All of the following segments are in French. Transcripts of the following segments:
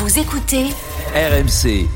Vous écoutez RMC.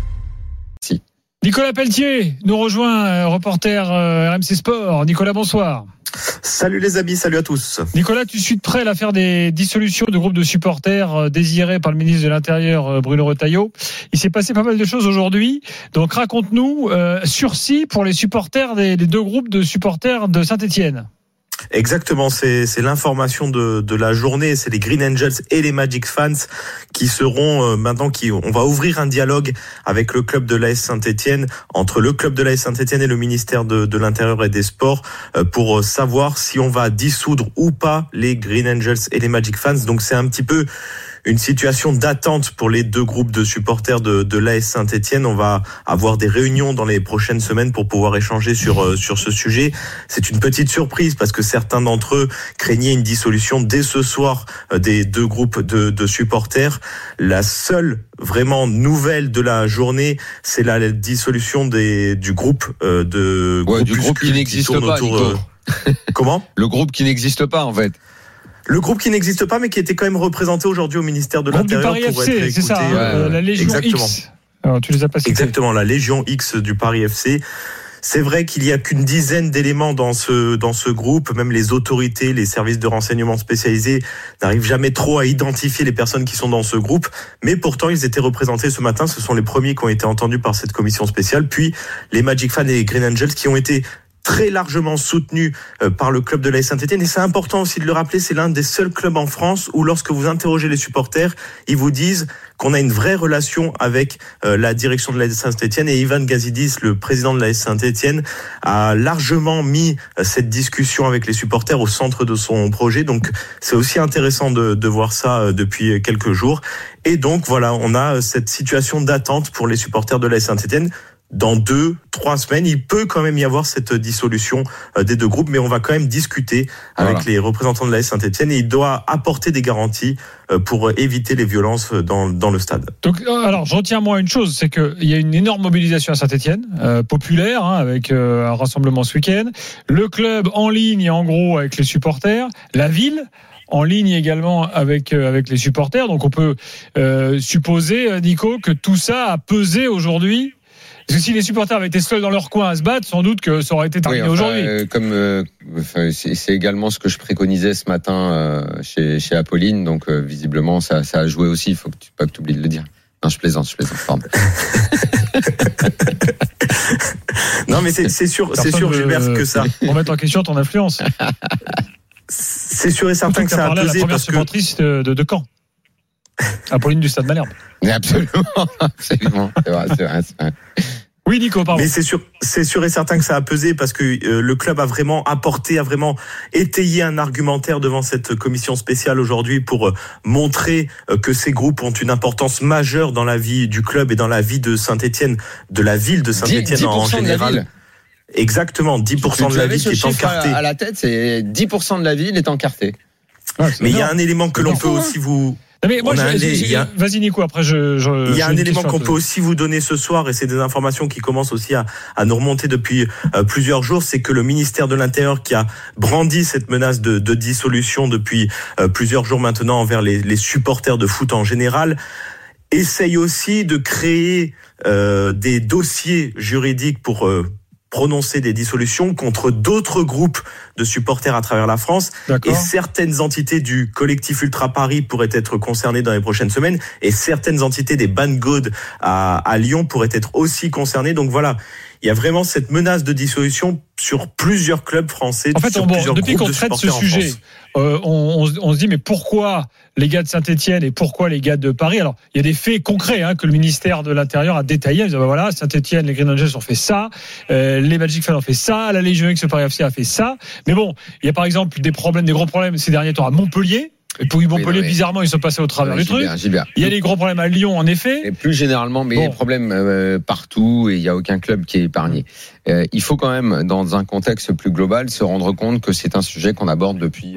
Nicolas Pelletier nous rejoint, reporter RMC Sport. Nicolas, bonsoir. Salut les amis, salut à tous. Nicolas, tu suis de près l'affaire des dissolutions de groupes de supporters désirés par le ministre de l'Intérieur, Bruno Retailleau. Il s'est passé pas mal de choses aujourd'hui. Donc raconte-nous, sursis pour les supporters des deux groupes de supporters de Saint-Etienne. Exactement, c'est l'information de la journée. C'est les Green Angels et les Magic Fans qui seront maintenant on va ouvrir un dialogue avec le club de l'AS Saint-Etienne, entre le club de l'AS Saint-Etienne et le ministère de l'Intérieur et des Sports, pour savoir si on va dissoudre ou pas les Green Angels et les Magic Fans. Donc c'est un petit peu une situation d'attente pour les deux groupes de supporters de l'AS Saint-Etienne. On va avoir des réunions dans les prochaines semaines pour pouvoir échanger sur ce sujet. C'est une petite surprise parce que certains d'entre eux craignaient une dissolution dès ce soir des deux groupes de supporters. La seule vraiment nouvelle de la journée, c'est la dissolution du groupe du groupe qui n'existe pas. Comment ? Le groupe qui n'existe pas en fait. Le groupe qui n'existe pas, mais qui était quand même représenté aujourd'hui au ministère de l'Intérieur pour être écouté. C'est ça, la Légion exactement. X. Alors, tu les as pas cités. Exactement, la Légion X du Paris FC. C'est vrai qu'il y a qu'une dizaine d'éléments dans ce groupe. Même les autorités, les services de renseignement spécialisés n'arrivent jamais trop à identifier les personnes qui sont dans ce groupe. Mais pourtant, ils étaient représentés ce matin. Ce sont les premiers qui ont été entendus par cette commission spéciale. Puis, les Magic Fans et les Green Angels qui ont été très largement soutenu par le club de l'AS Saint-Etienne. Et c'est important aussi de le rappeler, c'est l'un des seuls clubs en France où lorsque vous interrogez les supporters, ils vous disent qu'on a une vraie relation avec la direction de l'AS Saint-Etienne. Et Ivan Gazidis, le président de l'AS Saint-Etienne, a largement mis cette discussion avec les supporters au centre de son projet. Donc c'est aussi intéressant de voir ça depuis quelques jours. Et donc voilà, on a cette situation d'attente pour les supporters de l'AS Saint-Etienne. Dans 2-3 semaines, il peut quand même y avoir cette dissolution des deux groupes, mais on va quand même discuter avec les représentants de l'AS Saint-Etienne et il doit apporter des garanties pour éviter les violences dans le stade. Donc, alors, je retiens moi une chose, c'est qu'il y a une énorme mobilisation à Saint-Etienne, populaire, avec un rassemblement ce week-end. Le club en ligne, en gros, avec les supporters. La ville en ligne également avec les supporters. Donc, on peut supposer, Nico, que tout ça a pesé aujourd'hui. Parce que si les supporters avaient été seuls dans leur coin à se battre, sans doute que ça aurait été terminé aujourd'hui. C'est également ce que je préconisais ce matin chez Apolline. Donc visiblement, ça a joué aussi. Il faut pas que tu oublies de le dire. Non, je plaisante. Pardon. Non, mais c'est sûr, Gilbert, que ça. Pour mettre en question ton influence. C'est sûr et certain que ça a pesé. La première supportrice de Caen. Apolline du Stade Malherbe. Absolument. C'est vrai. Oui, Nico, pardon. Mais c'est sûr et certain que ça a pesé parce que le club a vraiment étayé un argumentaire devant cette commission spéciale aujourd'hui pour montrer que ces groupes ont une importance majeure dans la vie du club et dans la vie de Saint-Etienne, de la ville de Saint-Etienne en général. Exactement, 10% de la ville qui est encartée. À la tête, c'est 10% de la ville est encartée. Mais il y a un élément que l'on peut aussi vous... Mais moi, vas-y Nico, après il y a un élément qu'on peut aussi vous donner ce soir, et c'est des informations qui commencent aussi à nous remonter depuis plusieurs jours, c'est que le ministère de l'Intérieur, qui a brandi cette menace de dissolution depuis plusieurs jours maintenant envers les supporters de foot en général, essaye aussi de créer des dossiers juridiques pour prononcer des dissolutions contre d'autres groupes de supporters à travers la France. D'accord. Et certaines entités du collectif Ultra Paris pourraient être concernées dans les prochaines semaines et certaines entités des Banggood à Lyon pourraient être aussi concernées. Donc voilà, il y a vraiment cette menace de dissolution sur plusieurs clubs français. En fait, depuis qu'on traite ce sujet, on se dit mais pourquoi les gars de Saint-Etienne et pourquoi les gars de Paris? Alors, il y a des faits concrets que le ministère de l'Intérieur a détaillés. Ils disent voilà, Saint-Etienne, les Green Angels ont fait ça, les Magic Fans ont fait ça, la Légion X, le Paris FC a fait ça. Mais bon, il y a par exemple des gros problèmes ces derniers temps à Montpellier. Et pour Montpellier, bizarrement, ils sont passés au travers du truc. Il y a des gros problèmes à Lyon, en effet. Et plus généralement, mais des problèmes partout, et il n'y a aucun club qui est épargné. Il faut quand même, dans un contexte plus global, se rendre compte que c'est un sujet qu'on aborde depuis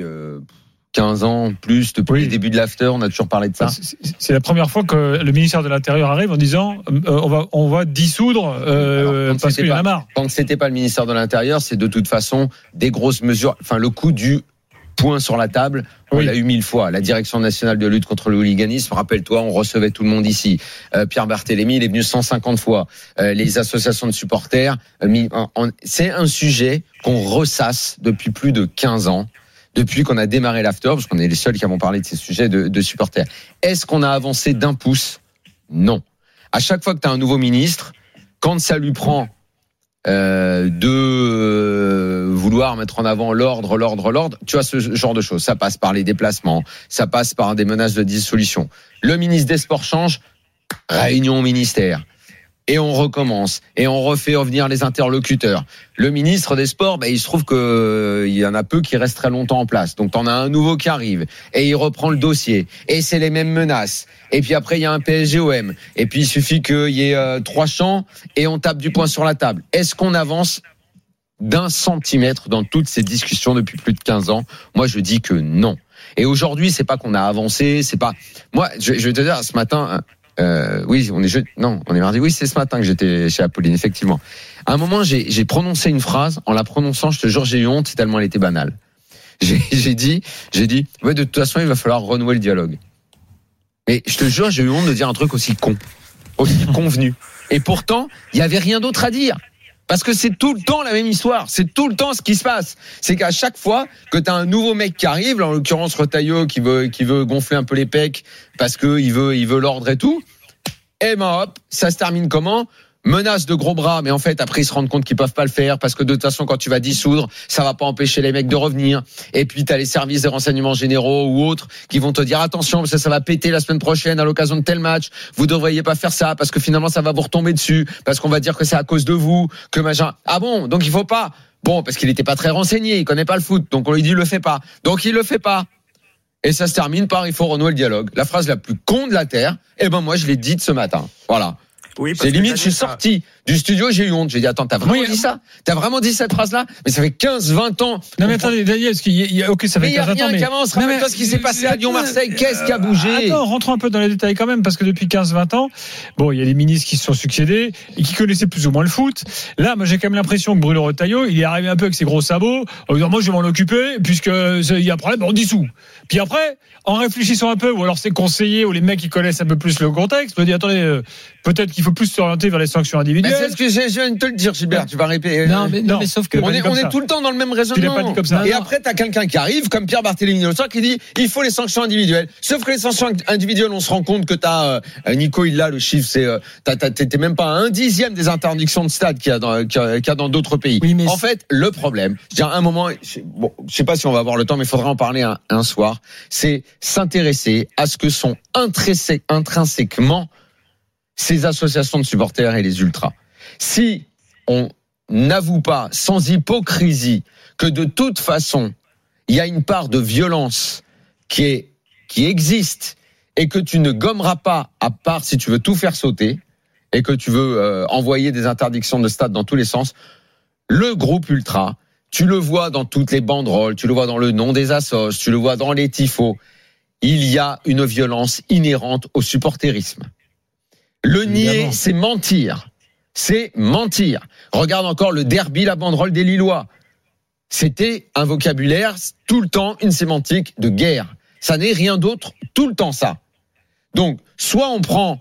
15 ans, plus, depuis le début de l'after, on a toujours parlé de ça. C'est la première fois que le ministère de l'Intérieur arrive en disant on va dissoudre parce qu'il y en a marre. Tant que c'était pas le ministère de l'Intérieur, c'est de toute façon des grosses mesures, enfin le coût du point sur la table, On l'a eu 1000 fois. La Direction nationale de lutte contre le hooliganisme, rappelle-toi, on recevait tout le monde ici. Pierre Barthélémy, il est venu 150 fois. Les associations de supporters, c'est un sujet qu'on ressasse depuis plus de 15 ans. Depuis qu'on a démarré l'after, parce qu'on est les seuls qui avons parlé de ces sujets de supporters. Est-ce qu'on a avancé d'un pouce ? Non. À chaque fois que tu as un nouveau ministre, quand ça lui prend de vouloir mettre en avant l'ordre, tu as ce genre de choses. Ça passe par les déplacements, ça passe par des menaces de dissolution. Le ministre des Sports change, réunion au ministère. Et on recommence. Et on refait revenir les interlocuteurs. Le ministre des Sports, il se trouve qu'il y en a peu qui restent très longtemps en place. Donc t'en as un nouveau qui arrive. Et il reprend le dossier. Et c'est les mêmes menaces. Et puis après, il y a un PSGOM. Et puis il suffit qu'il y ait 3 champs et on tape du poing sur la table. Est-ce qu'on avance d'1 centimètre dans toutes ces discussions depuis plus de 15 ans ? Moi, je dis que non. Et aujourd'hui, c'est pas qu'on a avancé, c'est pas... Moi, je vais te dire, ce matin... oui, on est mardi. Oui, c'est ce matin que j'étais chez Apolline, effectivement. À un moment, j'ai prononcé une phrase. En la prononçant, je te jure, j'ai eu honte tellement elle était banale. J'ai dit, ouais, de toute façon, il va falloir renouer le dialogue. Mais je te jure, j'ai eu honte de dire un truc aussi con, aussi convenu. Et pourtant, il y avait rien d'autre à dire. Parce que c'est tout le temps la même histoire, c'est tout le temps ce qui se passe. C'est qu'à chaque fois que t'as un nouveau mec qui arrive, en l'occurrence Retailleau qui veut gonfler un peu les pecs parce que il veut l'ordre et tout, et hop, ça se termine comment ? Menace de gros bras, mais en fait après ils se rendent compte qu'ils peuvent pas le faire parce que de toute façon quand tu vas dissoudre, ça va pas empêcher les mecs de revenir. Et puis t'as les services des renseignements généraux ou autres qui vont te dire attention parce que ça va péter la semaine prochaine à l'occasion de tel match. Vous devriez pas faire ça parce que finalement ça va vous retomber dessus parce qu'on va dire que c'est à cause de vous que machin. Ah bon, donc il faut pas. Bon, parce qu'il était pas très renseigné, il connaît pas le foot, donc on lui dit le fais pas. Donc il le fait pas. Et ça se termine par il faut renouer le dialogue. La phrase la plus con de la terre. Moi je l'ai dite ce matin. Voilà. Oui, c'est limite, je suis sorti du studio, j'ai eu honte. J'ai dit, attends, t'as vraiment dit ça? T'as vraiment dit cette phrase-là? Mais ça fait 15-20 ans. Non, mais attendez, Daniel, ça fait 15-20 ans. Mais il y a rien qui avance. Rappelle-toi ce qui s'est passé à Lyon-Marseille. Qu'est-ce qui a bougé? Attends, rentrons un peu dans les détails quand même, parce que depuis 15-20 ans, bon, il y a des ministres qui se sont succédés et qui connaissaient plus ou moins le foot. Là, moi, j'ai quand même l'impression que Bruno Retailleau, il est arrivé un peu avec ses gros sabots, en disant, moi, je vais m'en occuper, puisque il y a un problème, on dissout. Puis après, en réfléchissant un peu, ou alors ses conseillers, ou les mecs qui connaissent un peu plus le contexte, me dit, attendez, peut-être qu'il faut plus s'orienter vers les sanctions individuelles. C'est ce que je viens de te le dire, Gilbert. Tu vas répéter. Non, mais sauf que on est tout le temps dans le même raisonnement. Pas dit comme ça. Et après, t'as quelqu'un qui arrive, comme Pierre Barthélémy le soir, qui dit il faut les sanctions individuelles. Sauf que les sanctions individuelles, on se rend compte que t'as Nico, il a le chiffre, c'est t'es même pas à 1/10 des interdictions de stade qu'il y a dans d'autres pays. Oui, mais en fait, le problème, je veux dire, à un moment, je sais pas si on va avoir le temps, mais il faudra en parler un soir. C'est s'intéresser à ce que sont intrinsèquement ces associations de supporters et les ultras. Si on n'avoue pas, sans hypocrisie, que de toute façon, il y a une part de violence qui existe et que tu ne gommeras pas, à part si tu veux tout faire sauter et que tu veux envoyer des interdictions de stade dans tous les sens, le groupe ultra, tu le vois dans toutes les banderoles, tu le vois dans le nom des assos, tu le vois dans les tifos, il y a une violence inhérente au supporterisme. Le nier, c'est mentir. C'est mentir. Regarde encore le derby, la banderole des Lillois. C'était un vocabulaire, tout le temps, une sémantique de guerre. Ça n'est rien d'autre, tout le temps ça. Donc, soit on prend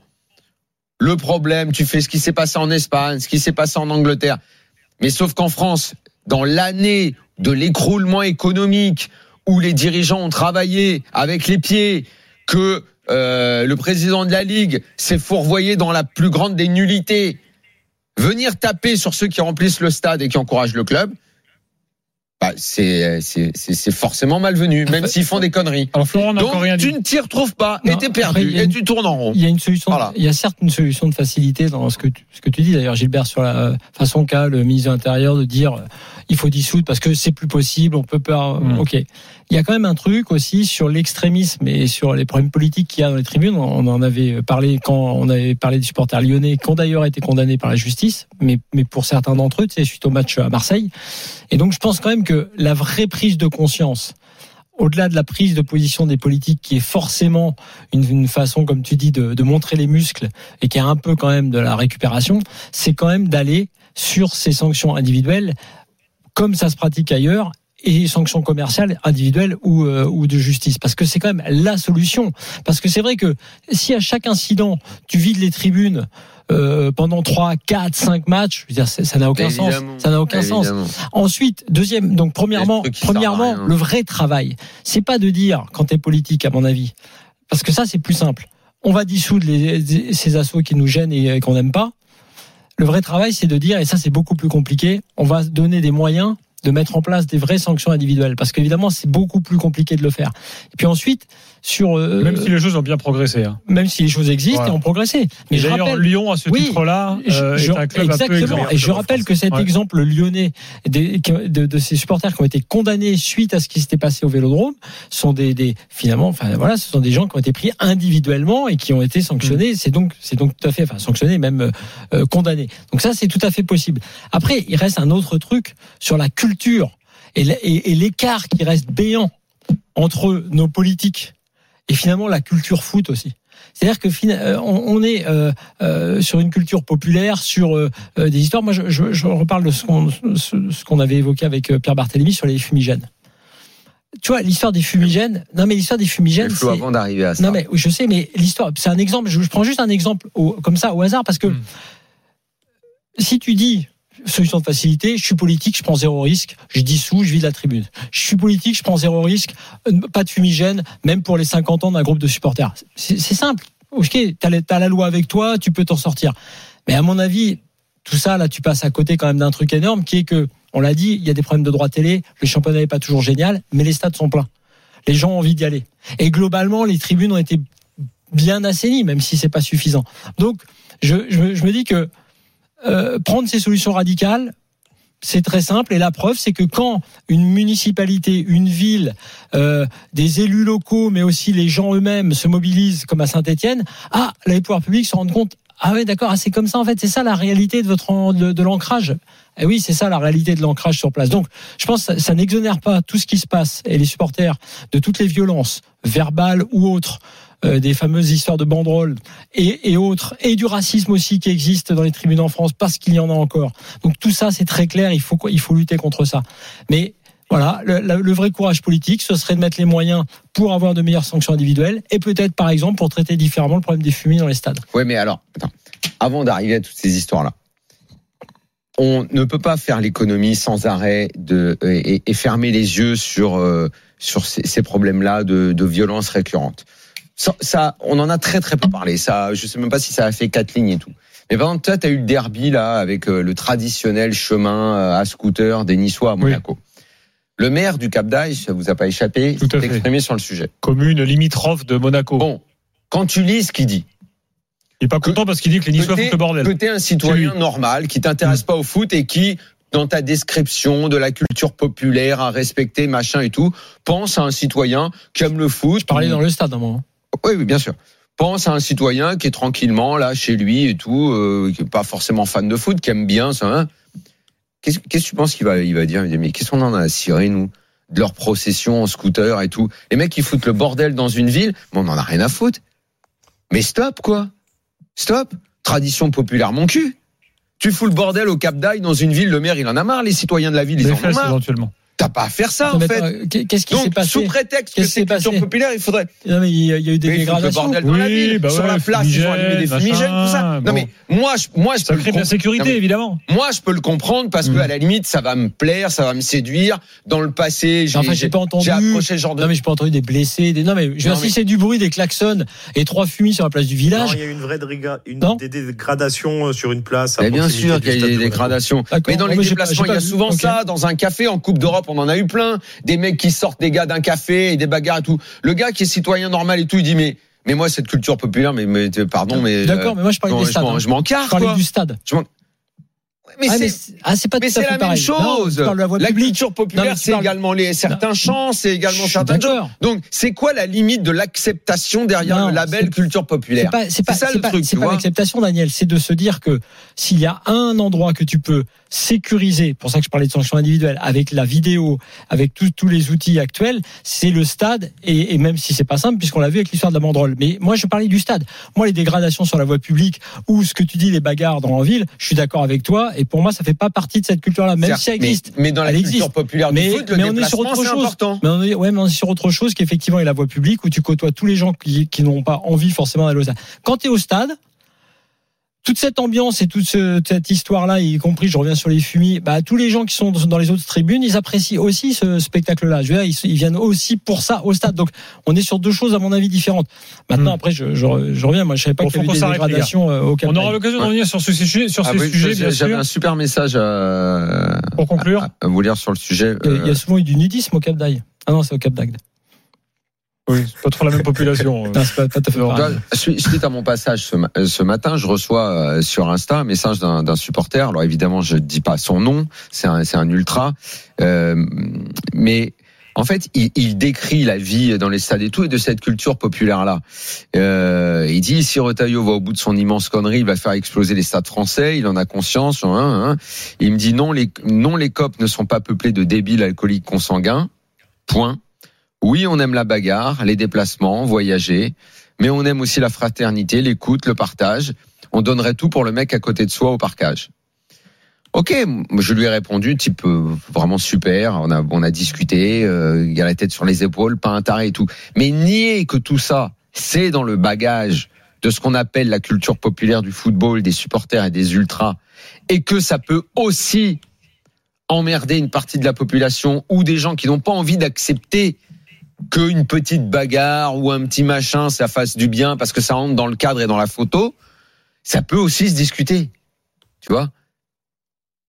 le problème, tu fais ce qui s'est passé en Espagne, ce qui s'est passé en Angleterre. Mais sauf qu'en France, dans l'année de l'écroulement économique, où les dirigeants ont travaillé avec les pieds, que le président de la Ligue s'est fourvoyé dans la plus grande des nullités, venir taper sur ceux qui remplissent le stade et qui encouragent le club, c'est forcément malvenu, même s'ils font des conneries. Alors Florent n'a encore rien dit. Tu ne t'y retrouves pas, et t'es perdu, et tu tournes en rond. Il y a une solution. Voilà. Il y a certes une solution de facilité dans ce que tu dis d'ailleurs, Gilbert, sur la façon qu'a le ministre de l'Intérieur de dire il faut dissoudre parce que c'est plus possible, on peut pas. Ok. Il y a quand même un truc aussi sur l'extrémisme et sur les problèmes politiques qu'il y a dans les tribunes. On en avait parlé quand on avait parlé des supporters lyonnais qui ont d'ailleurs été condamnés par la justice, mais pour certains d'entre eux, c'est suite au match à Marseille. Et donc je pense quand même que la vraie prise de conscience, au-delà de la prise de position des politiques qui est forcément une façon, comme tu dis, de montrer les muscles et qui est un peu quand même de la récupération, c'est quand même d'aller sur ces sanctions individuelles comme ça se pratique ailleurs et sanctions commerciales individuelles ou de justice, parce que c'est quand même la solution. Parce que c'est vrai que si à chaque incident tu vides les tribunes pendant 3, 4, 5 matchs, je veux dire, ça n'a aucun sens. Ça n'a aucun sens. Ensuite, premièrement, le vrai travail, c'est pas de dire quand t'es politique, à mon avis, parce que ça c'est plus simple. On va dissoudre ces assos qui nous gênent et qu'on n'aime pas. Le vrai travail, c'est de dire, et ça c'est beaucoup plus compliqué, on va donner des moyens de mettre en place des vraies sanctions individuelles, parce qu'évidemment c'est beaucoup plus compliqué de le faire. Et puis ensuite, même si les choses ont bien progressé, hein. Même si les choses existent et ont progressé. Mais d'ailleurs, Lyon à ce titre-là est un club un peu exemplaire. Et je rappelle que cet exemple lyonnais de ces supporters qui ont été condamnés suite à ce qui s'était passé au Vélodrome sont ce sont des gens qui ont été pris individuellement et qui ont été sanctionnés. C'est donc tout à fait, sanctionnés, même condamnés. Donc ça, c'est tout à fait possible. Après, il reste un autre truc sur la culture et l'écart qui reste béant entre nos politiques et finalement la culture foot aussi. C'est-à-dire que on est sur une culture populaire, sur des histoires. Moi, je reparle de ce qu'on avait évoqué avec Pierre Barthélémy sur les fumigènes. Tu vois, l'histoire des fumigènes. Non, mais l'histoire des fumigènes. Il faut avant d'arriver à ça. Non, mais je sais, mais l'histoire, c'est un exemple. Je prends juste un exemple comme ça au hasard, parce que si tu dis solution de facilité, je suis politique, je prends zéro risque, je dissous, je vide la tribune. Je suis politique, je prends zéro risque, pas de fumigène, même pour les 50 ans d'un groupe de supporters. C'est simple. Ok, t'as la loi avec toi, tu peux t'en sortir. Mais à mon avis, tout ça, là, tu passes à côté quand même d'un truc énorme qui est que, on l'a dit, il y a des problèmes de droit télé, le championnat n'est pas toujours génial, mais les stades sont pleins. Les gens ont envie d'y aller. Et globalement, les tribunes ont été bien assainies, même si c'est pas suffisant. Donc, je me dis que prendre ces solutions radicales, c'est très simple. Et la preuve, c'est que quand une municipalité, une ville, des élus locaux, mais aussi les gens eux-mêmes se mobilisent, comme à Saint-Étienne, les pouvoirs publics se rendent compte. Ah ouais, d'accord, c'est comme ça en fait. C'est ça la réalité de l'ancrage. Et oui, c'est ça la réalité de l'ancrage sur place. Donc, je pense que ça n'exonère pas tout ce qui se passe et les supporters de toutes les violences, verbales ou autres, des fameuses histoires de banderoles et autres, et du racisme aussi qui existe dans les tribunes en France, parce qu'il y en a encore. Donc tout ça, c'est très clair, il faut lutter contre ça. Mais voilà, le vrai courage politique, ce serait de mettre les moyens pour avoir de meilleures sanctions individuelles, et peut-être, par exemple, pour traiter différemment le problème des fumées dans les stades. Oui, mais alors, avant d'arriver à toutes ces histoires-là, on ne peut pas faire l'économie sans arrêt et fermer les yeux sur ces problèmes-là de violences récurrentes. Ça, on en a très très peu parlé. Ça, je sais même pas si ça a fait 4 lignes et tout. Mais par exemple, toi, t'as eu le derby là avec le traditionnel chemin à scooter des Niçois à Monaco. Oui. Le maire du Cap d'Aille, ça vous a pas échappé, s'est exprimé sur le sujet. Commune limitrophe de Monaco. Bon, quand tu lis ce qu'il dit, il est pas content parce qu'il dit que les Niçois foutent le bordel. Que t'es un citoyen normal qui t'intéresse pas au foot et qui, dans ta description de la culture populaire à respecter, machin et tout, pense à un citoyen qui aime le foot. Je parlais dans le stade à un moment. Oui, bien sûr. Pense à un citoyen qui est tranquillement là chez lui et tout, qui est pas forcément fan de foot, qui aime bien ça. Hein. Qu'est-ce que tu penses qu'il va dire? Il dit, mais qu'est-ce qu'on en a à cirer, nous, de leur procession en scooter et tout? Les mecs qui foutent le bordel dans une ville, on en a rien à foutre. Mais stop, quoi. Stop. Tradition populaire, mon cul. Tu fous le bordel au Cap d'Aille dans une ville, le maire, il en a marre, les citoyens de la ville, ils en ont marre. Éventuellement. T'as pas à faire ça, en fait. Qu'est-ce qui s'est passé? Sous prétexte que c'est culture populaire, il faudrait. Non, mais il y a eu des dégradations. Le bordel dans la ville, sur la place, ils ont allumé des fumigènes, tout ça. Non, mais moi, je ça crée de la sécurité, évidemment. Moi, je peux le comprendre parce que, à la limite, ça va me plaire, ça va me séduire. Dans le passé, j'ai approché ce genre de. Non, mais j'ai pas entendu des blessés, non, mais si c'est du bruit, des klaxons et 3 fumis sur la place du village. Non, il y a une vraie des dégradations sur une place. Mais bien sûr qu'il y a des dégradations. Mais dans les déplacements, il y a souvent ça. Dans un café, en Coupe d'Europe, on en a eu plein. Des mecs qui sortent des gars d'un café et des bagarres et tout. Le gars qui est citoyen normal et tout, il dit mais moi cette culture populaire, mais pardon, mais d'accord, mais moi je parlais des stades. Je m'en carre. Je parlais du stade. Mais c'est la même chose. La culture populaire, c'est également certains chants, c'est également certaines choses. Donc, c'est quoi la limite de l'acceptation derrière le label culture populaire? C'est ça le truc. C'est pas l'acceptation, Daniel. C'est de se dire que s'il y a un endroit que tu peux sécurisé, pour ça que je parlais de sanctions individuelles, avec la vidéo, avec tous les outils actuels, c'est le stade, et même si c'est pas simple, puisqu'on l'a vu avec l'histoire de la banderole. Mais moi, je parlais du stade. Moi, les dégradations sur la voie publique, ou ce que tu dis, les bagarres dans la ville, je suis d'accord avec toi, et pour moi, ça fait pas partie de cette culture-là, même si elle existe. Mais dans la culture populaire du foot, le déplacement, c'est important. Mais on est sur autre chose qu'effectivement est la voie publique, où tu côtoies tous les gens qui n'ont pas envie forcément d'aller au stade. Quand tu es au stade, toute cette ambiance et toute cette histoire-là, y compris, je reviens sur les fumis, tous les gens qui sont dans les autres tribunes, ils apprécient aussi ce spectacle-là. Je veux dire, ils viennent aussi pour ça au stade. Donc, on est sur deux choses, à mon avis, différentes. Maintenant, après, je reviens. Moi, je savais pas qu'il y avait des dégradations au Cap. On aura l'occasion de revenir sur ces sujets, bien sûr. J'avais un super message pour conclure. À vous lire sur le sujet. Il y a souvent eu du nudisme au Cap d'Agde. Ah non, c'est au Cap d'Agde. Oui, c'est pas trop la même population. Non, c'est pas tout à fait pareil. Suite à mon passage ce matin, je reçois sur Insta un message d'un supporter. Alors évidemment, je dis pas son nom, c'est un ultra, mais en fait, il décrit la vie dans les stades et tout, et de cette culture populaire-là. Il dit, si Retailleau va au bout de son immense connerie, il va faire exploser les stades français, il en a conscience. Il me dit, non, les COP ne sont pas peuplés de débiles alcooliques consanguins. Point. Oui, on aime la bagarre, les déplacements, voyager, mais on aime aussi la fraternité, l'écoute, le partage. On donnerait tout pour le mec à côté de soi au parcage. Ok, je lui ai répondu, type vraiment super, on a discuté, il a la tête sur les épaules, pas un taré et tout. Mais nier que tout ça, c'est dans le bagage de ce qu'on appelle la culture populaire du football, des supporters et des ultras, et que ça peut aussi emmerder une partie de la population ou des gens qui n'ont pas envie d'accepter qu'une petite bagarre ou un petit machin, ça fasse du bien parce que ça rentre dans le cadre et dans la photo, ça peut aussi se discuter. Tu vois ?